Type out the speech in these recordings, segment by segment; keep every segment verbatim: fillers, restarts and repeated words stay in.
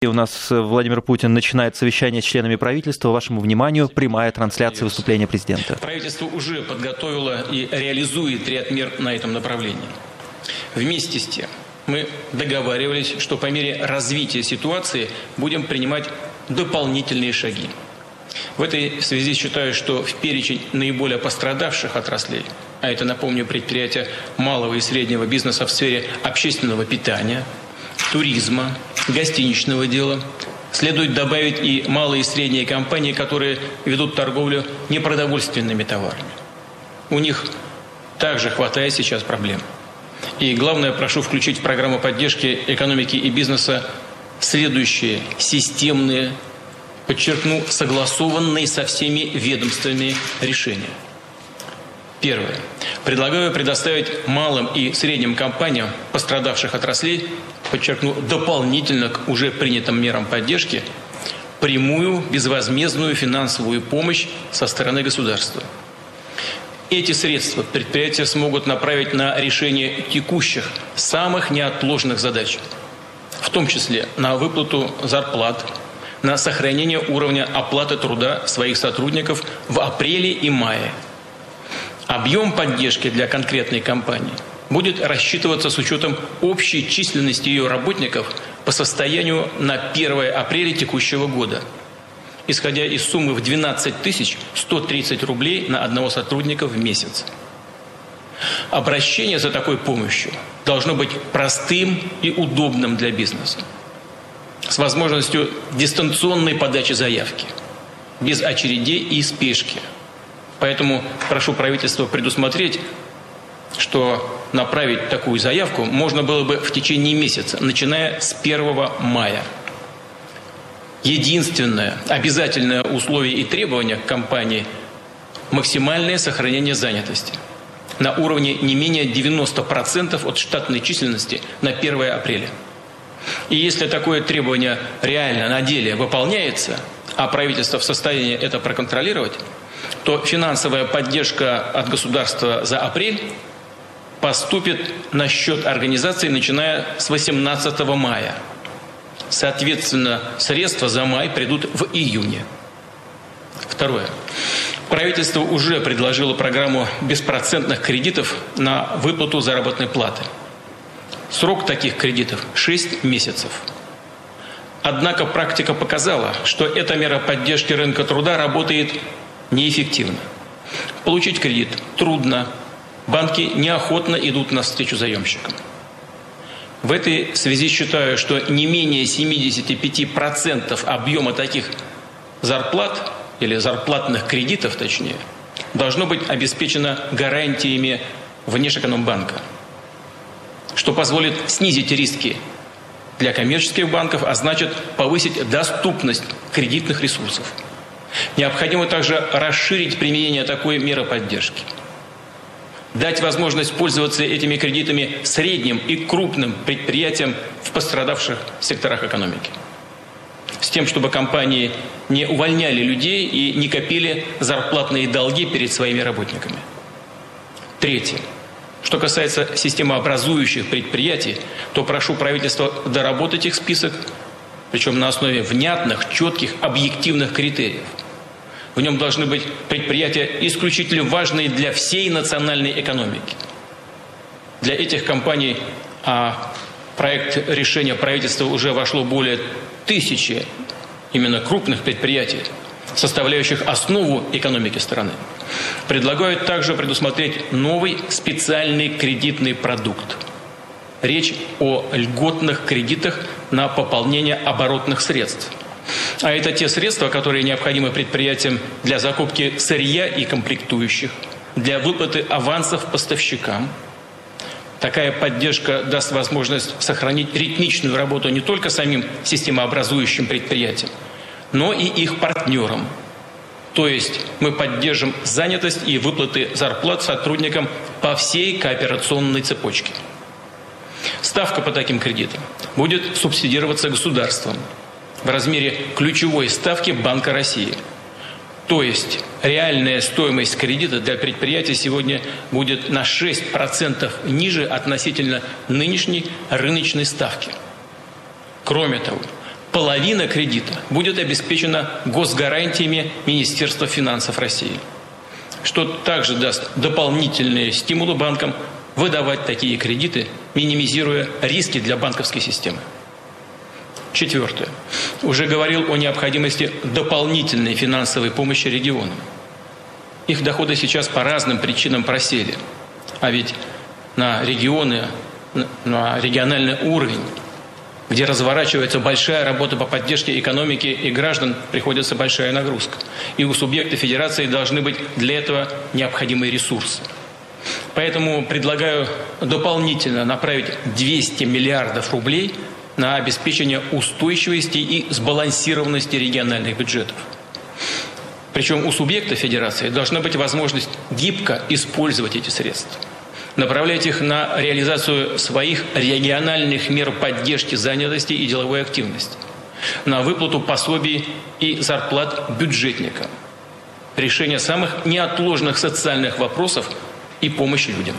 И у нас Владимир Путин начинает совещание с членами правительства. Вашему вниманию прямая трансляция выступления президента. Правительство уже подготовило и реализует ряд мер на этом направлении. Вместе с тем мы договаривались, что по мере развития ситуации будем принимать дополнительные шаги. В этой связи считаю, что в перечень наиболее пострадавших отраслей, а это, напомню, предприятия малого и среднего бизнеса в сфере общественного питания, туризма, гостиничного дела, следует добавить и малые и средние компании, которые ведут торговлю непродовольственными товарами. У них также хватает сейчас проблем. И главное, прошу включить в программу поддержки экономики и бизнеса следующие системные, подчеркну, согласованные со всеми ведомствами решения. Первое. Предлагаю предоставить малым и средним компаниям пострадавших отраслей, подчеркну, дополнительно к уже принятым мерам поддержки, прямую безвозмездную финансовую помощь со стороны государства. Эти средства предприятия смогут направить на решение текущих, самых неотложных задач, в том числе на выплату зарплат, на сохранение уровня оплаты труда своих сотрудников в апреле и мае. Объем поддержки для конкретной компании будет рассчитываться с учетом общей численности ее работников по состоянию на первое апреля текущего года, исходя из суммы в двенадцать тысяч сто тридцать рублей на одного сотрудника в месяц. Обращение за такой помощью должно быть простым и удобным для бизнеса, с возможностью дистанционной подачи заявки, без очередей и спешки. Поэтому прошу правительство предусмотреть, что направить такую заявку можно было бы в течение месяца, начиная с первого мая. Единственное обязательное условие и требование к компании – максимальное сохранение занятости на уровне не менее девяноста процентов от штатной численности на первое апреля. И если такое требование реально на деле выполняется, а правительство в состоянии это проконтролировать, то финансовая поддержка от государства за апрель поступит на счет организации, начиная с восемнадцатого мая. Соответственно, средства за май придут в июне. Второе. Правительство уже предложило программу беспроцентных кредитов на выплату заработной платы. Срок таких кредитов – шесть месяцев. Однако практика показала, что эта мера поддержки рынка труда работает неэффективно. Получить кредит трудно. Банки неохотно идут навстречу заемщикам. В этой связи считаю, что не менее семидесяти пяти процентов объема таких зарплат, или зарплатных кредитов точнее, должно быть обеспечено гарантиями Внешэкономбанка, что позволит снизить риски для коммерческих банков, а значит повысить доступность кредитных ресурсов. Необходимо также расширить применение такой меры поддержки. Дать возможность пользоваться этими кредитами средним и крупным предприятиям в пострадавших секторах экономики. С тем, чтобы компании не увольняли людей и не копили зарплатные долги перед своими работниками. Третье. Что касается системообразующих предприятий, то прошу правительство доработать их список, причем на основе внятных, четких, объективных критериев. В нем должны быть предприятия исключительно важные для всей национальной экономики. Для этих компаний а проект решения правительства уже вошло более тысячи именно крупных предприятий, составляющих основу экономики страны. Предлагают также предусмотреть новый специальный кредитный продукт. Речь о льготных кредитах на пополнение оборотных средств. А это те средства, которые необходимы предприятиям для закупки сырья и комплектующих, для выплаты авансов поставщикам. Такая поддержка даст возможность сохранить ритмичную работу не только самим системообразующим предприятиям, но и их партнерам. То есть мы поддержим занятость и выплаты зарплат сотрудникам по всей кооперационной цепочке. Ставка по таким кредитам будет субсидироваться государством в размере ключевой ставки Банка России. То есть реальная стоимость кредита для предприятия сегодня будет на шесть процентов ниже относительно нынешней рыночной ставки. Кроме того, половина кредита будет обеспечена госгарантиями Министерства финансов России, что также даст дополнительные стимулы банкам выдавать такие кредиты, минимизируя риски для банковской системы. Четвертое. Уже говорил о необходимости дополнительной финансовой помощи регионам. Их доходы сейчас по разным причинам просели. А ведь на регионы, на региональный уровень, где разворачивается большая работа по поддержке экономики и граждан, приходится большая нагрузка. И у субъекта федерации должны быть для этого необходимые ресурсы. Поэтому предлагаю дополнительно направить двести миллиардов рублей на обеспечение устойчивости и сбалансированности региональных бюджетов. Причем у субъекта федерации должна быть возможность гибко использовать эти средства, направлять их на реализацию своих региональных мер поддержки занятости и деловой активности, на выплату пособий и зарплат бюджетникам, решение самых неотложных социальных вопросов и помощи людям.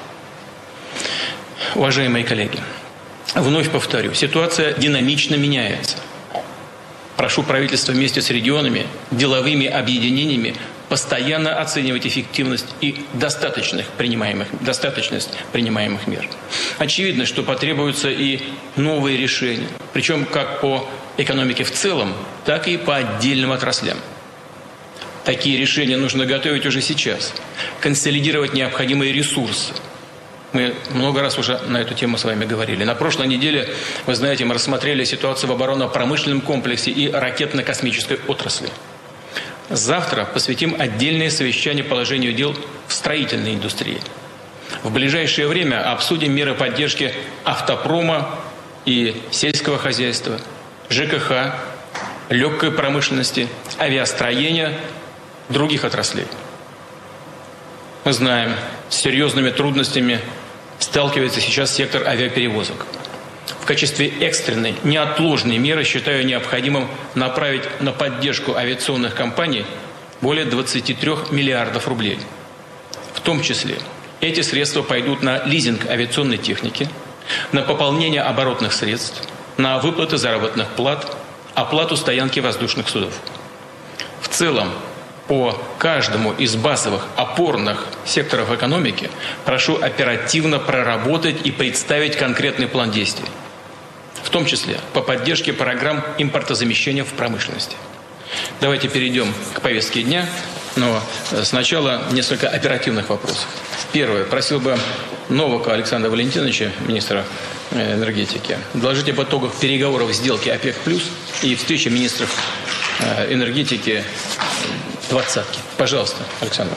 Уважаемые коллеги, вновь повторю, ситуация динамично меняется. Прошу правительство вместе с регионами, деловыми объединениями постоянно оценивать эффективность и достаточных принимаемых, достаточность принимаемых мер. Очевидно, что потребуются и новые решения, причем как по экономике в целом, так и по отдельным отраслям. Такие решения нужно готовить уже сейчас, консолидировать необходимые ресурсы. Мы много раз уже на эту тему с вами говорили. На прошлой неделе, вы знаете, мы рассмотрели ситуацию в оборонно-промышленном комплексе и ракетно-космической отрасли. Завтра посвятим отдельное совещание положению дел в строительной индустрии. В ближайшее время обсудим меры поддержки автопрома и сельского хозяйства, ЖКХ, легкой промышленности, авиастроения, других отраслей. Мы знаем, с серьезными трудностями сталкивается сейчас сектор авиаперевозок. В качестве экстренной, неотложной меры считаю необходимым направить на поддержку авиационных компаний более двадцати трёх миллиардов рублей. В том числе эти средства пойдут на лизинг авиационной техники, на пополнение оборотных средств, на выплаты заработных плат, оплату стоянки воздушных судов. В целом, по каждому из базовых опорных секторов экономики прошу оперативно проработать и представить конкретный план действий, в том числе по поддержке программ импортозамещения в промышленности. Давайте перейдем к повестке дня, но сначала несколько оперативных вопросов. Первое. Просил бы Новака Александра Валентиновича, министра энергетики, доложить об итогах переговоров сделки ОПЕК+, и встречи министров энергетики двадцатки. Пожалуйста, Александр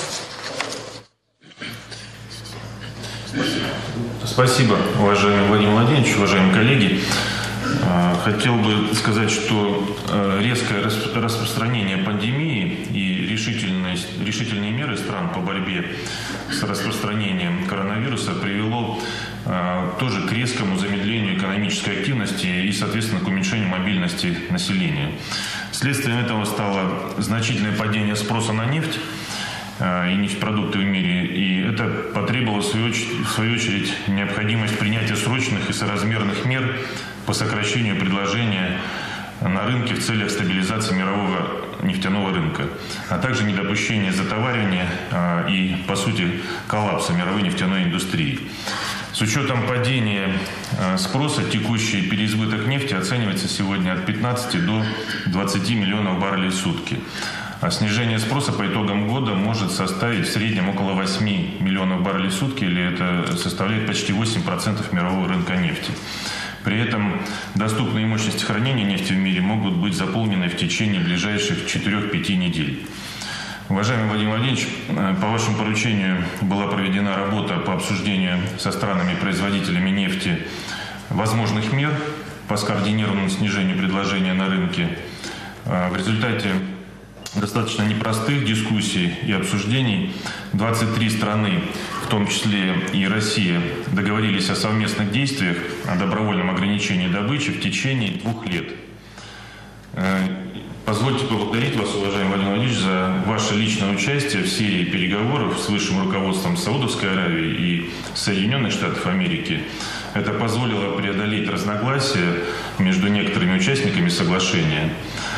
Владимирович. Спасибо, уважаемый Владимир Владимирович, уважаемые коллеги. Хотел бы сказать, что резкое распространение пандемии и решительность, решительные меры стран по борьбе с распространением коронавируса привело тоже к резкому замедлению экономической активности и, соответственно, к уменьшению мобильности населения. Следствием этого стало значительное падение спроса на нефть и нефтепродукты в мире, и это потребовало, в свою очередь, в свою очередь необходимость принятия срочных и соразмерных мер по сокращению предложения на рынке в целях стабилизации мирового нефтяного рынка, а также недопущения затоваривания и, по сути, коллапса мировой нефтяной индустрии. С учетом падения спроса текущий переизбыток нефти оценивается сегодня от пятнадцати до двадцати миллионов баррелей в сутки. А снижение спроса по итогам года может составить в среднем около восьми миллионов баррелей в сутки, или это составляет почти восемь процентов мирового рынка нефти. При этом доступные мощности хранения нефти в мире могут быть заполнены в течение ближайших четырёх-пяти недель. Уважаемый Владимир Владимирович, по вашему поручению была проведена работа по обсуждению со странами-производителями нефти возможных мер по скоординированному снижению предложения на рынке. В результате достаточно непростых дискуссий и обсуждений двадцать три страны, в том числе и Россия, договорились о совместных действиях о добровольном ограничении добычи в течение двух лет. Позвольте поблагодарить вас, уважаемый Владимир Владимирович, за ваше личное участие в серии переговоров с высшим руководством Саудовской Аравии и Соединенных Штатов Америки. Это позволило преодолеть разногласия между некоторыми участниками соглашения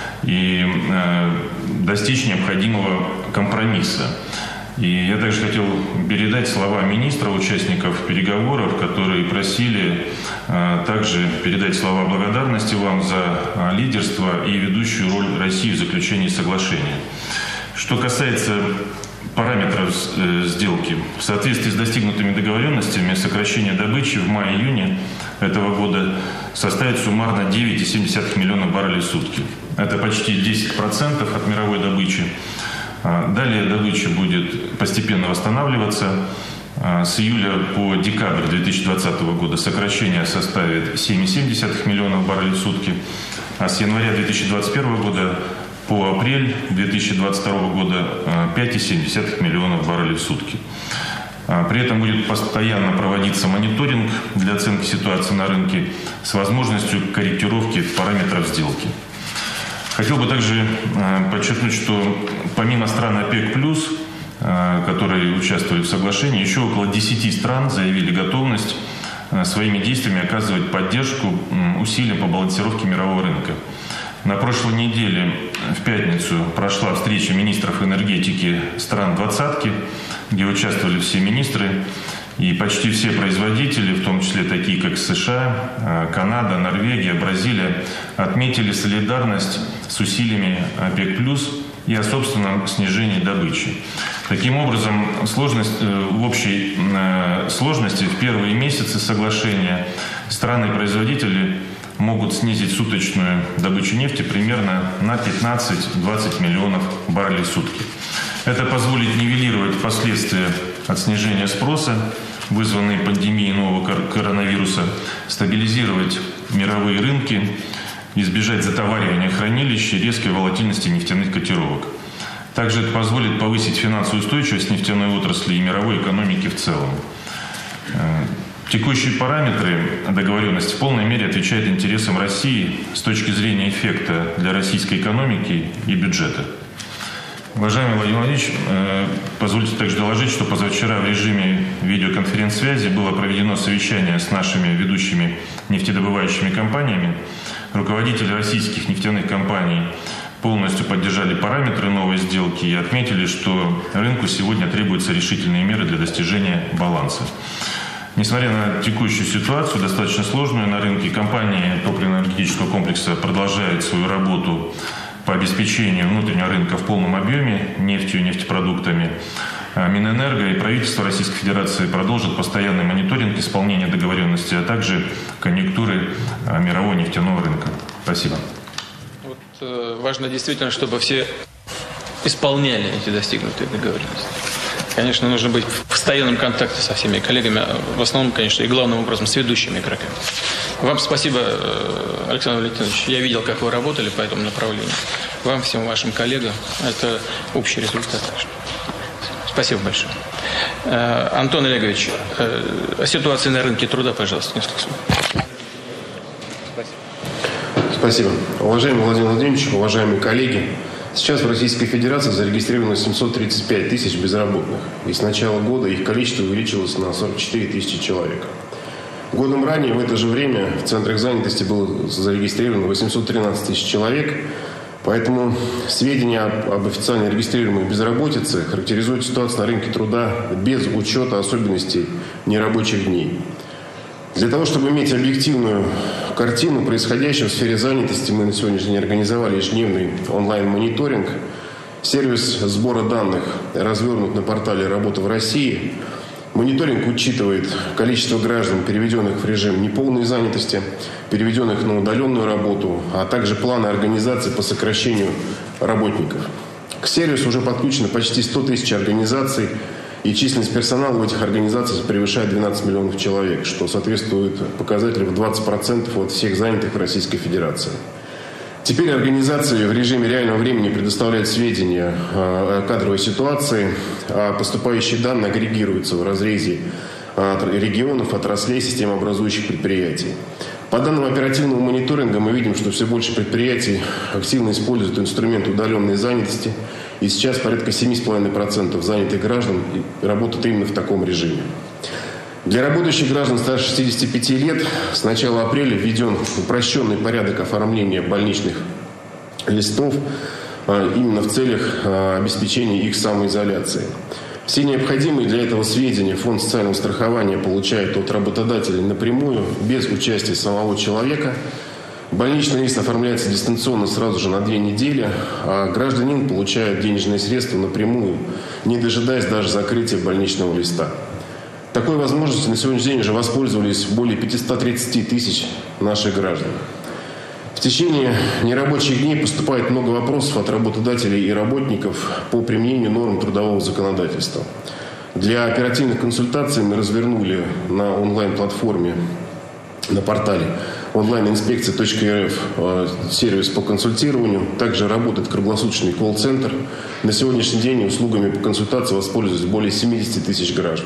и э, достичь необходимого компромисса. И я также хотел передать слова министра участников переговоров, которые просили э, также передать слова благодарности вам за э, лидерство и ведущую роль России в заключении соглашения. Что касается параметров э, сделки, в соответствии с достигнутыми договоренностями сокращение добычи в мае-июне этого года составит суммарно девять целых семь десятых миллиона баррелей в сутки. Это почти десять процентов от мировой добычи. Далее добыча будет постепенно восстанавливаться. С июля по декабрь две тысячи двадцатого года сокращение составит семь целых семь десятых миллионов баррелей в сутки, а с января две тысячи двадцать первого года по апрель две тысячи двадцать второго года пять целых семь десятых миллионов баррелей в сутки. При этом будет постоянно проводиться мониторинг для оценки ситуации на рынке с возможностью корректировки параметров сделки. Хотел бы также подчеркнуть, что помимо стран ОПЕК+, которые участвовали в соглашении, еще около десяти стран заявили готовность своими действиями оказывать поддержку усилиям по балансировке мирового рынка. На прошлой неделе, в пятницу, прошла встреча министров энергетики стран двадцатки, где участвовали все министры, и почти все производители, в том числе такие как США, Канада, Норвегия, Бразилия, отметили солидарность с усилиями ОПЕК+, и о собственном снижении добычи. Таким образом, сложность, в общей сложности в первые месяцы соглашения страны-производители могут снизить суточную добычу нефти примерно на пятнадцать-двадцать миллионов баррелей в сутки. Это позволит нивелировать последствия от снижения спроса, вызванные пандемией нового коронавируса, стабилизировать мировые рынки, избежать затоваривания хранилищ и резкой волатильности нефтяных котировок. Также это позволит повысить финансовую устойчивость нефтяной отрасли и мировой экономики в целом. Текущие параметры договоренности в полной мере отвечают интересам России с точки зрения эффекта для российской экономики и бюджета. Уважаемый Владимир Владимирович, позвольте также доложить, что позавчера в режиме видеоконференц-связи было проведено совещание с нашими ведущими нефтедобывающими компаниями. Руководители российских нефтяных компаний полностью поддержали параметры новой сделки и отметили, что рынку сегодня требуются решительные меры для достижения баланса. Несмотря на текущую ситуацию, достаточно сложную на рынке, компании топливно-энергетического комплекса продолжают свою работу по обеспечению внутреннего рынка в полном объеме нефтью и нефтепродуктами. Минэнерго и правительство Российской Федерации продолжат постоянный мониторинг исполнения договоренности, а также конъюнктуры мирового нефтяного рынка. Спасибо. Вот, э, важно действительно, чтобы все исполняли эти достигнутые договоренности. Конечно, нужно быть в постоянном контакте со всеми коллегами, в основном, конечно, и главным образом с ведущими игроками. Вам спасибо, Александр Валентинович. Я видел, как вы работали по этому направлению. Вам, всем вашим коллегам, это общий результат. Спасибо большое. Антон Олегович, о ситуации на рынке труда, пожалуйста, несколько слов. Спасибо. Спасибо. Уважаемый Владимир Владимирович, уважаемые коллеги, сейчас в Российской Федерации зарегистрировано семьсот тридцать пять тысяч безработных, и с начала года их количество увеличилось на сорок четыре тысячи человек. Годом ранее в это же время в центрах занятости было зарегистрировано восемьсот тринадцать тысяч человек, поэтому сведения об, об официально регистрируемой безработице характеризуют ситуацию на рынке труда без учета особенностей нерабочих дней. Для того, чтобы иметь объективную картину происходящего в сфере занятости, мы на сегодняшний день организовали ежедневный онлайн-мониторинг. Сервис сбора данных развернут на портале «Работа в России». Мониторинг учитывает количество граждан, переведенных в режим неполной занятости, переведенных на удаленную работу, а также планы организации по сокращению работников. К сервису уже подключено почти сто тысяч организаций, и численность персонала в этих организациях превышает двенадцать миллионов человек, что соответствует показателю в двадцать процентов от всех занятых в Российской Федерации. Теперь организации в режиме реального времени предоставляют сведения о кадровой ситуации, а поступающие данные агрегируются в разрезе от регионов, отраслей, системообразующих предприятий. По данным оперативного мониторинга мы видим, что все больше предприятий активно используют инструмент удаленной занятости, и сейчас порядка семь целых пять десятых процента занятых граждан работают именно в таком режиме. Для работающих граждан старше шестидесяти пяти лет с начала апреля введен упрощенный порядок оформления больничных листов именно в целях обеспечения их самоизоляции. Все необходимые для этого сведения Фонд социального страхования получает от работодателей напрямую, без участия самого человека. Больничный лист оформляется дистанционно сразу же на две недели, а гражданин получает денежные средства напрямую, не дожидаясь даже закрытия больничного листа. Такой возможностью на сегодняшний день уже воспользовались более пятьсот тридцать тысяч наших граждан. В течение нерабочих дней поступает много вопросов от работодателей и работников по применению норм трудового законодательства. Для оперативных консультаций мы развернули на онлайн-платформе, на портале онлайн инспекция точка эр эф сервис по консультированию. Также работает круглосуточный колл-центр. На сегодняшний день услугами по консультации воспользуются более семидесяти тысяч граждан.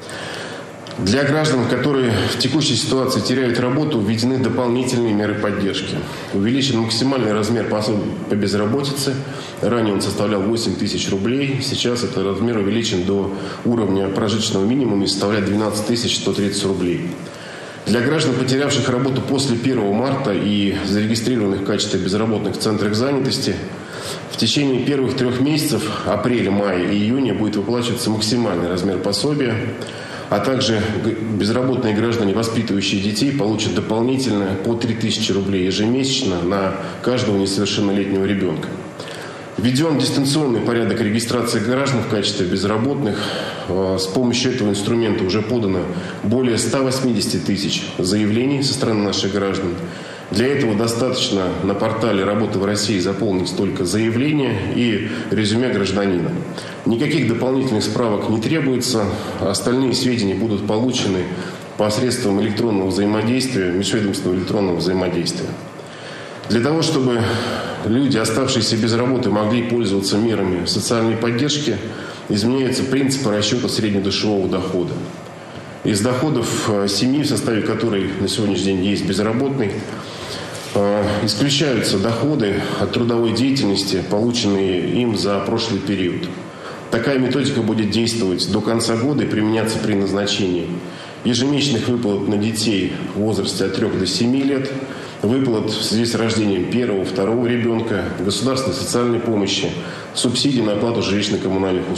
Для граждан, которые в текущей ситуации теряют работу, введены дополнительные меры поддержки. Увеличен максимальный размер пособия по безработице. Ранее он составлял восемь тысяч рублей. Сейчас этот размер увеличен до уровня прожиточного минимума и составляет двенадцать тысяч сто тридцать рублей. Для граждан, потерявших работу после первого марта и зарегистрированных в качестве безработных в центрах занятости, в течение первых трех месяцев, апреля, мая и июня, будет выплачиваться максимальный размер пособия. А также безработные граждане, воспитывающие детей, получат дополнительно по три тысячи рублей ежемесячно на каждого несовершеннолетнего ребенка. Введен дистанционный порядок регистрации граждан в качестве безработных. С помощью этого инструмента уже подано более ста восьмидесяти тысяч заявлений со стороны наших граждан. Для этого достаточно на портале «Работа в России» заполнить только заявление и резюме гражданина. Никаких дополнительных справок не требуется. Остальные сведения будут получены посредством электронного взаимодействия, межведомственного электронного взаимодействия. Для того, чтобы люди, оставшиеся без работы, могли пользоваться мерами социальной поддержки, изменяются принципы расчета среднедушевого дохода. Из доходов семьи, в составе которой на сегодняшний день есть безработный, исключаются доходы от трудовой деятельности, полученные им за прошлый период. Такая методика будет действовать до конца года и применяться при назначении ежемесячных выплат на детей в возрасте от трёх до семи лет, выплат в связи с рождением первого, второго ребенка, государственной социальной помощи, субсидий на оплату жилищно-коммунальных услуг.